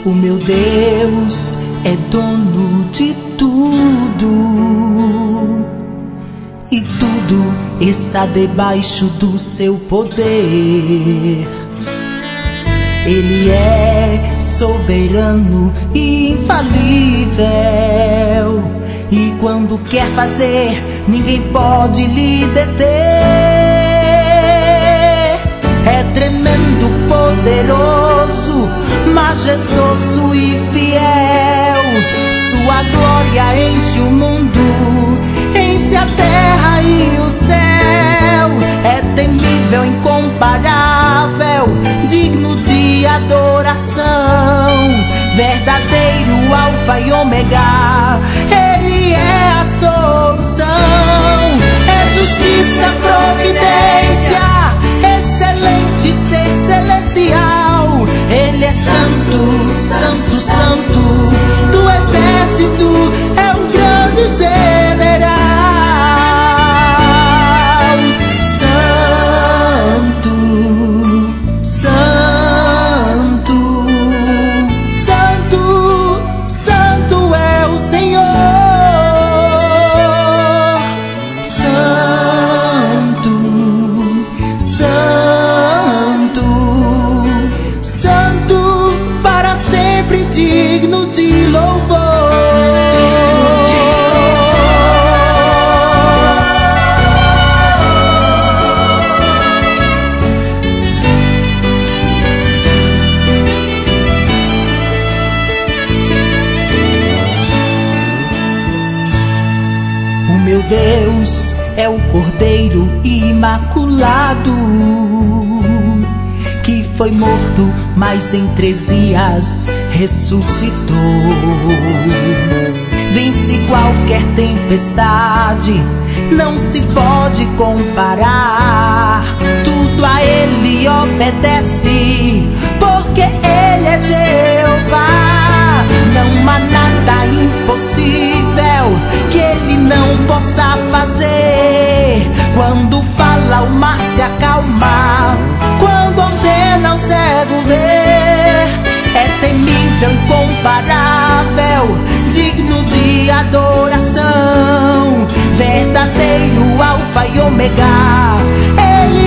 O meu Deus é dono de tudo, e tudo está debaixo do seu poder. Ele é soberano e infalível, e quando quer fazer, ninguém pode lhe deter. É tremendo, poderoso, majestoso e fiel. Sua glória enche o mundo, enche a terra e o céu. É temível, incomparável, digno de adoração. Verdadeiro alfa e ômega, ele é a solução. É justiça, providência, excelente ser celestial. Ele é santo, santo, santo, do exército é um grande general. Santo, santo, santo, santo é o Senhor. Santo, santo, santo, para sempre digno de louvor. O meu Deus é o Cordeiro imaculado, que foi morto, mas em 3 dias ressuscitou. Vence qualquer tempestade, não se pode comparar. Tudo a ele obedece, porque ele é Jeová. Não há nada impossível que ele não possa fazer. Quando fala, o mar se acalma, quando ordena, o cego ver. É temível, incomparável, digno de adoração. Verdadeiro alfa e ômega, ele